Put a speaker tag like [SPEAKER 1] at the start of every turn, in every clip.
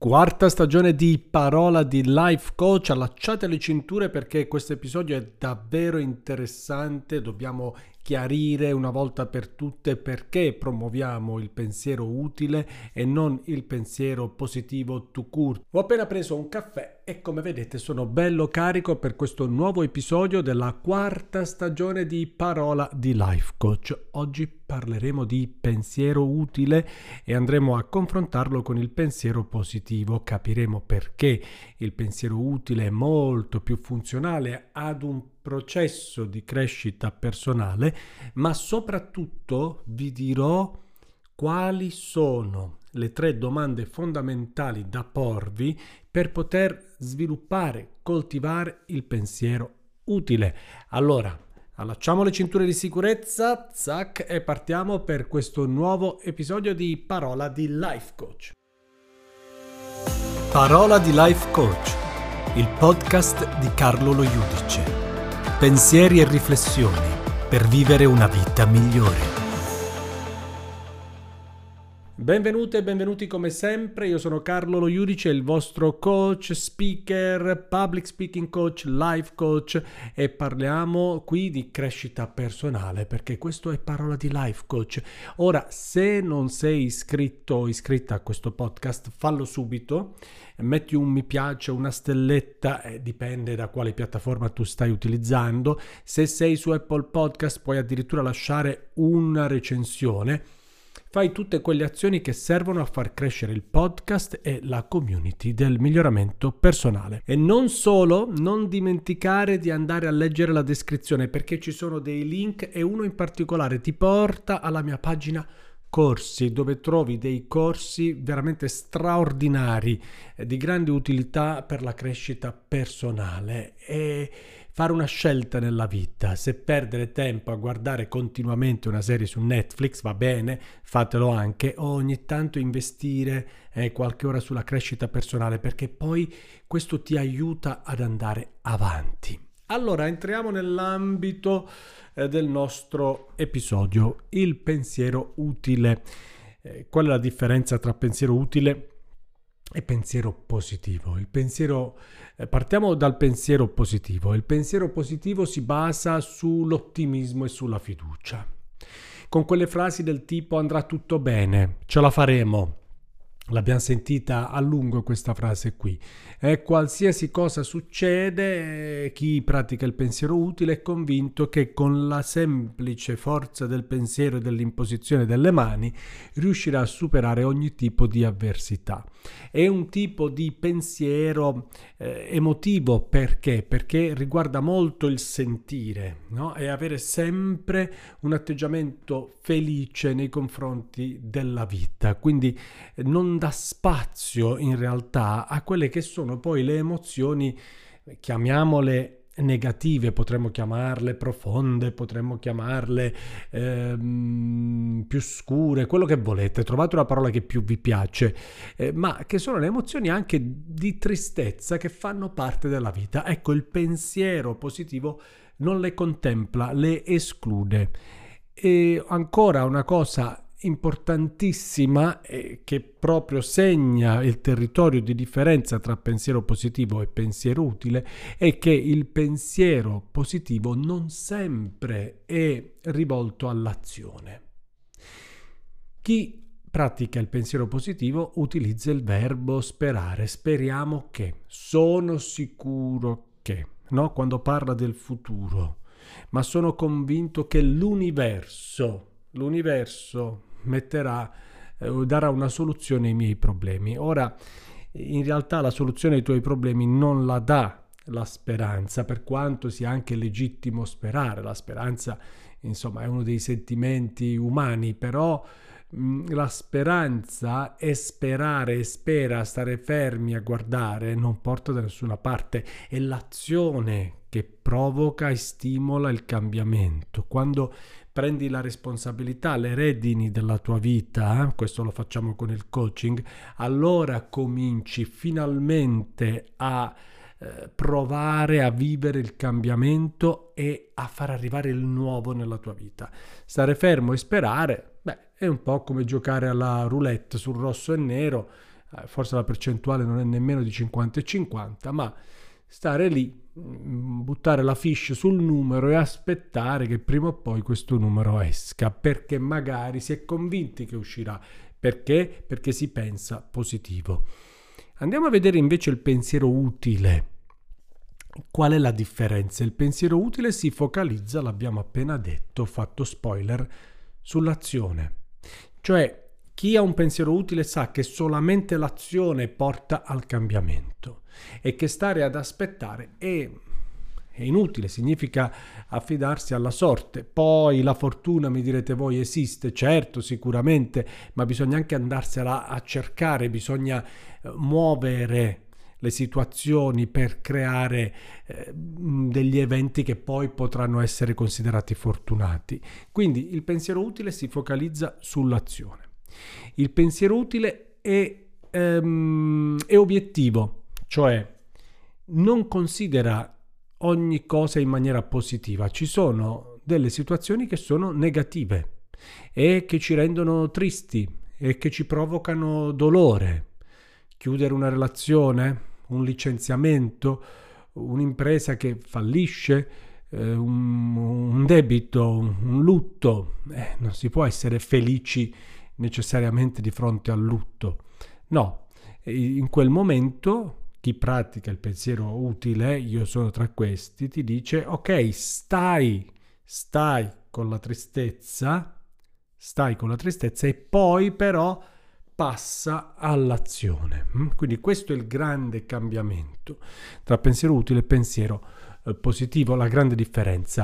[SPEAKER 1] Quarta stagione di Parola di Life Coach, allacciate le cinture perché questo episodio è davvero interessante, dobbiamo chiarire una volta per tutte perché promuoviamo il pensiero utile e non il pensiero positivo tout court. Ho appena preso un caffè e come vedete sono bello carico per questo nuovo episodio della quarta stagione di Parola di Life Coach. Oggi parleremo di pensiero utile e andremo a confrontarlo con il pensiero positivo. Capiremo perché il pensiero utile è molto più funzionale ad un processo di crescita personale, ma soprattutto vi dirò quali sono le 3 domande fondamentali da porvi per poter sviluppare, coltivare il pensiero utile. Allora, allacciamo le cinture di sicurezza, zac, e partiamo per questo nuovo episodio di Parola di Life Coach. Parola di Life Coach, il podcast di Carlo Lo Judice. Pensieri e riflessioni per vivere una vita migliore. Benvenute e benvenuti come sempre, io sono Carlo Lo Judice, il vostro coach, speaker, public speaking coach, life coach e parliamo qui di crescita personale perché questo è Parola di Life Coach. Ora, se non sei iscritto o iscritta a questo podcast, fallo subito, metti un mi piace, una stelletta, dipende da quale piattaforma tu stai utilizzando. Se sei su Apple Podcast puoi addirittura lasciare una recensione. Fai tutte quelle azioni che servono a far crescere il podcast e la community del miglioramento personale. E non solo, non dimenticare di andare a leggere la descrizione perché ci sono dei link e uno in particolare ti porta alla mia pagina corsi, dove trovi dei corsi veramente straordinari, di grande utilità per la crescita personale e fare una scelta nella vita. Se perdere tempo a guardare continuamente una serie su Netflix va bene, fatelo anche, o ogni tanto investire qualche ora sulla crescita personale perché poi questo ti aiuta ad andare avanti. Allora entriamo nell'ambito del nostro episodio, il pensiero utile. Qual è la differenza tra pensiero utile e pensiero positivo? Partiamo dal pensiero positivo. Il pensiero positivo si basa sull'ottimismo e sulla fiducia. Con quelle frasi del tipo andrà tutto bene, ce la faremo. L'abbiamo sentita a lungo questa frase qui. Qualsiasi cosa succede, chi pratica il pensiero utile è convinto che con la semplice forza del pensiero e dell'imposizione delle mani riuscirà a superare ogni tipo di avversità. È un tipo di pensiero emotivo perché? Perché riguarda molto il sentire, no? E avere sempre un atteggiamento felice nei confronti della vita. Quindi non dà spazio in realtà a quelle che sono poi le emozioni, chiamiamole negative, potremmo chiamarle profonde, potremmo chiamarle più scure, quello che volete, trovate una parola che più vi piace, ma che sono le emozioni anche di tristezza che fanno parte della vita. Ecco, il pensiero positivo non le contempla, le esclude. E ancora una cosa importantissima che proprio segna il territorio di differenza tra pensiero positivo e pensiero utile è che il pensiero positivo non sempre è rivolto all'azione. Chi pratica il pensiero positivo utilizza il verbo sperare, speriamo che, sono sicuro che, no? Quando parla del futuro, ma sono convinto che l'universo darà una soluzione ai miei problemi. Ora, in realtà la soluzione ai tuoi problemi non la dà la speranza, per quanto sia anche legittimo sperare. La speranza, insomma, è uno dei sentimenti umani, però la speranza è sperare e stare fermi a guardare non porta da nessuna parte. È l'azione che provoca e stimola il cambiamento. Quando prendi la responsabilità, le redini della tua vita, questo lo facciamo con il coaching, allora cominci finalmente a provare a vivere il cambiamento e a far arrivare il nuovo nella tua vita. Stare fermo e sperare, è un po' come giocare alla roulette sul rosso e nero. forse la percentuale non è nemmeno di 50 e 50, ma stare lì, buttare la fiche sul numero e aspettare che prima o poi questo numero esca, perché magari si è convinti che uscirà. Perché? Perché si pensa positivo. Andiamo a vedere invece il pensiero utile. Qual è la differenza? Il pensiero utile si focalizza, l'abbiamo appena detto, fatto spoiler, sull'azione. Cioè, chi ha un pensiero utile sa che solamente l'azione porta al cambiamento e che stare ad aspettare è inutile, significa affidarsi alla sorte. Poi la fortuna, mi direte voi, esiste, certo, sicuramente, ma bisogna anche andarsela a cercare, bisogna muovere le situazioni per creare degli eventi che poi potranno essere considerati fortunati. Quindi il pensiero utile si focalizza sull'azione. Il pensiero utile è obiettivo, cioè non considera ogni cosa in maniera positiva. Ci sono delle situazioni che sono negative e che ci rendono tristi e che ci provocano dolore. Chiudere una relazione, un licenziamento, un'impresa che fallisce, un debito, un lutto. Non si può essere felici necessariamente di fronte al lutto. No, in quel momento chi pratica il pensiero utile, io sono tra questi, ti dice ok, stai con la tristezza e poi però passa all'azione. Quindi questo è il grande cambiamento tra pensiero utile e pensiero positivo, la grande differenza.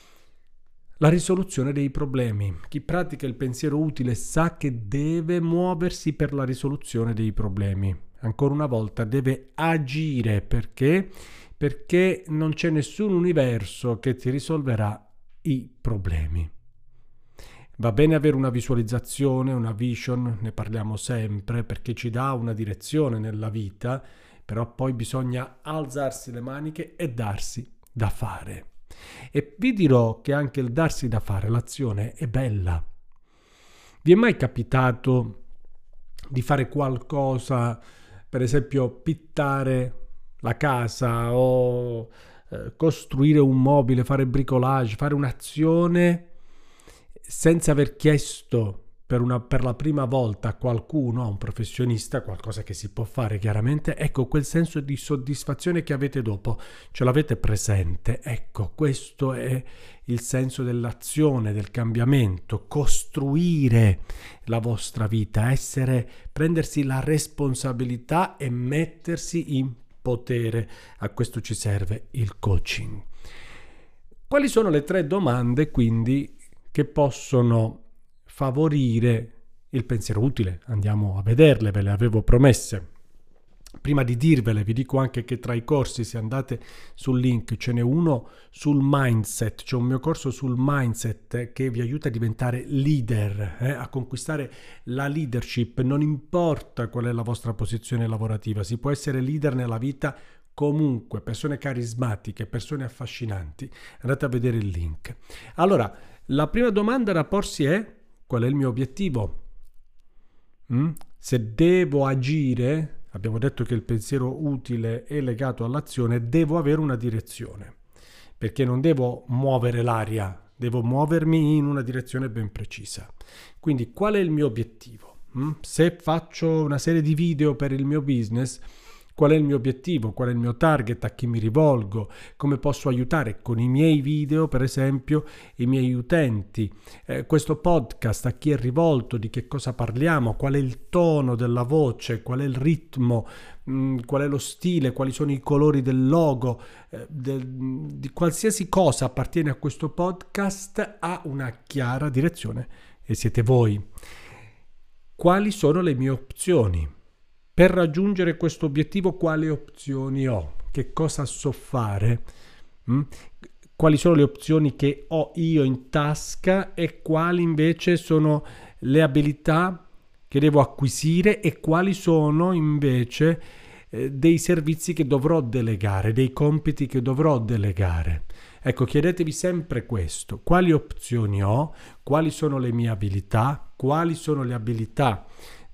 [SPEAKER 1] La risoluzione dei problemi. Chi pratica il pensiero utile sa che deve muoversi per la risoluzione dei problemi. Ancora una volta deve agire. Perché? Perché non c'è nessun universo che ti risolverà i problemi. Va bene avere una visualizzazione, una vision, ne parliamo sempre, perché ci dà una direzione nella vita, però poi bisogna alzarsi le maniche e darsi da fare. E vi dirò che anche il darsi da fare, l'azione, è bella. Vi è mai capitato di fare qualcosa, per esempio pittare la casa o costruire un mobile, fare bricolage, fare un'azione senza aver chiesto per la prima volta a qualcuno, a un professionista, qualcosa che si può fare chiaramente? Ecco, quel senso di soddisfazione che avete dopo, ce l'avete presente? Ecco, questo è il senso dell'azione, del cambiamento, costruire la vostra vita, prendersi la responsabilità e mettersi in potere. A questo ci serve il coaching. Quali sono le 3 domande, quindi, che possono favorire il pensiero utile? Andiamo a vederle, ve le avevo promesse. Prima di dirvele, vi dico anche che tra i corsi, se andate sul link, ce n'è uno sul mindset, c'è un mio corso sul mindset che vi aiuta a diventare leader, a conquistare la leadership. Non importa qual è la vostra posizione lavorativa, si può essere leader nella vita comunque, persone carismatiche, persone affascinanti. Andate a vedere il link. Allora, la prima domanda da porsi è: qual è il mio obiettivo? Se devo agire, abbiamo detto che il pensiero utile è legato all'azione, devo avere una direzione, perché non devo muovere l'aria, devo muovermi in una direzione ben precisa. Quindi qual è il mio obiettivo? Se faccio una serie di video per il mio business, qual è il mio obiettivo? Qual è il mio target? A chi mi rivolgo? Come posso aiutare con i miei video, per esempio, i miei utenti? Questo podcast a chi è rivolto? Di che cosa parliamo? Qual è il tono della voce? Qual è il ritmo? Qual è lo stile? Quali sono i colori del logo? Di qualsiasi cosa appartiene a questo podcast ha una chiara direzione e siete voi. Quali sono le mie opzioni? Per raggiungere questo obiettivo, quali opzioni ho? Che cosa so fare? Quali sono le opzioni che ho io in tasca e quali invece sono le abilità che devo acquisire e quali sono invece dei servizi che dovrò delegare, dei compiti che dovrò delegare. Ecco, chiedetevi sempre questo: quali opzioni ho? Quali sono le mie abilità? Quali sono le abilità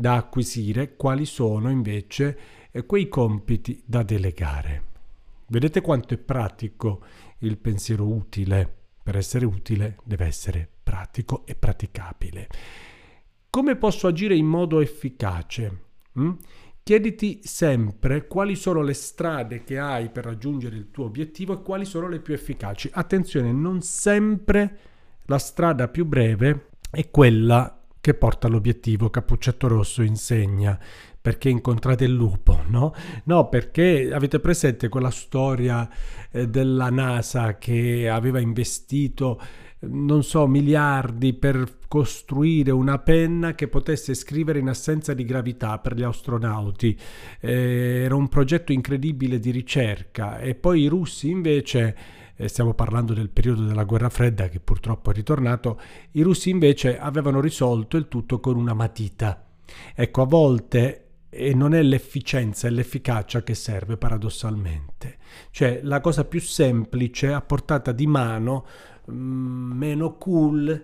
[SPEAKER 1] da acquisire, quali sono invece quei compiti da delegare. Vedete quanto è pratico il pensiero utile? Per essere utile deve essere pratico e praticabile. Come posso agire in modo efficace? Chiediti sempre quali sono le strade che hai per raggiungere il tuo obiettivo e quali sono le più efficaci. Attenzione, non sempre la strada più breve è quella che porta all'obiettivo. Cappuccetto Rosso insegna: perché incontrate il lupo, no? No, perché avete presente quella storia della NASA che aveva investito, non so, miliardi per costruire una penna che potesse scrivere in assenza di gravità per gli astronauti. Era un progetto incredibile di ricerca, e poi i russi invece, stiamo parlando del periodo della guerra fredda che purtroppo è ritornato, i russi invece avevano risolto il tutto con una matita. Ecco, a volte non è l'efficienza, è l'efficacia che serve, paradossalmente. Cioè, la cosa più semplice, a portata di mano, meno cool,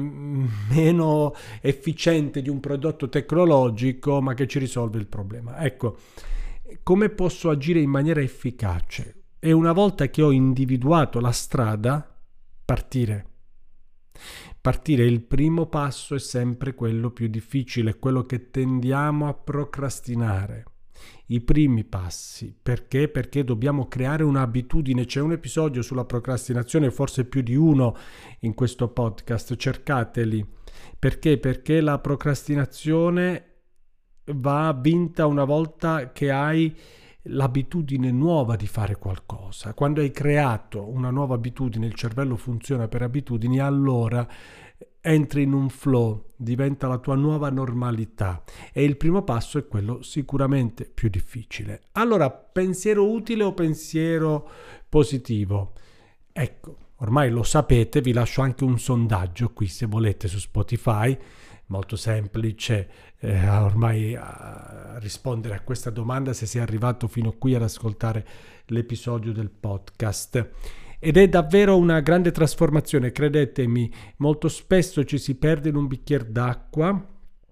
[SPEAKER 1] meno efficiente di un prodotto tecnologico, ma che ci risolve il problema. Ecco, come posso agire in maniera efficace? E una volta che ho individuato la strada, partire. Partire, il primo passo è sempre quello più difficile, quello che tendiamo a procrastinare. I primi passi. Perché? Perché dobbiamo creare un'abitudine. C'è un episodio sulla procrastinazione, forse più di uno in questo podcast, cercateli. Perché? Perché la procrastinazione va vinta una volta che hai l'abitudine nuova di fare qualcosa. Quando hai creato una nuova abitudine, il cervello funziona per abitudini, allora entri in un flow, diventa la tua nuova normalità, e il primo passo è quello sicuramente più difficile. Allora, pensiero utile o pensiero positivo? Ecco, ormai lo sapete, vi lascio anche un sondaggio qui se volete su Spotify, molto semplice ormai a rispondere a questa domanda se sei arrivato fino qui ad ascoltare l'episodio del podcast. Ed è davvero una grande trasformazione, credetemi. Molto spesso ci si perde in un bicchiere d'acqua,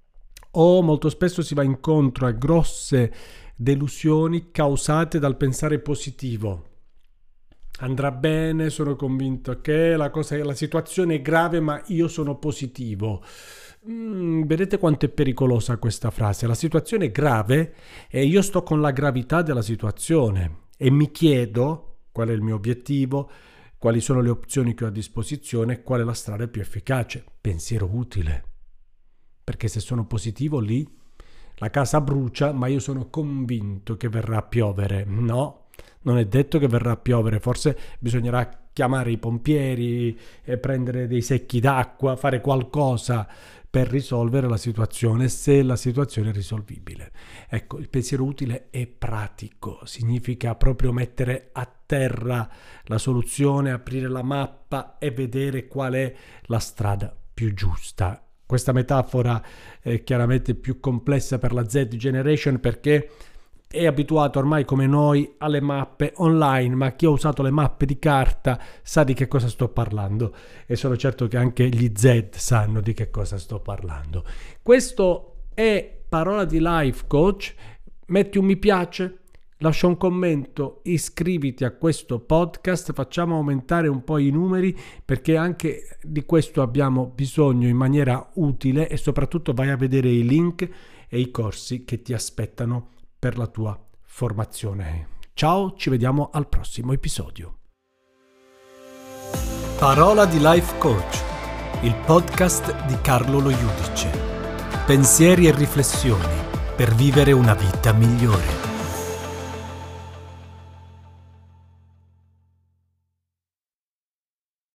[SPEAKER 1] o molto spesso si va incontro a grosse delusioni causate dal pensare positivo. Andrà bene, sono convinto che la situazione è grave, ma io sono positivo. Vedete quanto è pericolosa questa frase? La situazione è grave e io sto con la gravità della situazione e mi chiedo qual è il mio obiettivo, quali sono le opzioni che ho a disposizione, qual è la strada più efficace. Pensiero utile. Perché se sono positivo lì, la casa brucia, ma io sono convinto che verrà a piovere. No, non è detto che verrà a piovere, forse bisognerà chiamare i pompieri, prendere dei secchi d'acqua, fare qualcosa per risolvere la situazione, se la situazione è risolvibile. Ecco, il pensiero utile è pratico, significa proprio mettere a terra la soluzione, aprire la mappa e vedere qual è la strada più giusta. Questa metafora è chiaramente più complessa per la Z Generation, perché è abituato ormai come noi alle mappe online, ma chi ha usato le mappe di carta sa di che cosa sto parlando, e sono certo che anche gli Z sanno di che cosa sto parlando. Questo è Parola di Life Coach. Metti un mi piace, lascia un commento, iscriviti a questo podcast, facciamo aumentare un po' i numeri, perché anche di questo abbiamo bisogno in maniera utile, e soprattutto vai a vedere i link e i corsi che ti aspettano per la tua formazione. Ciao, ci vediamo al prossimo episodio.
[SPEAKER 2] Parola di Life Coach, il podcast di Carlo Lo Judice. Pensieri e riflessioni per vivere una vita migliore.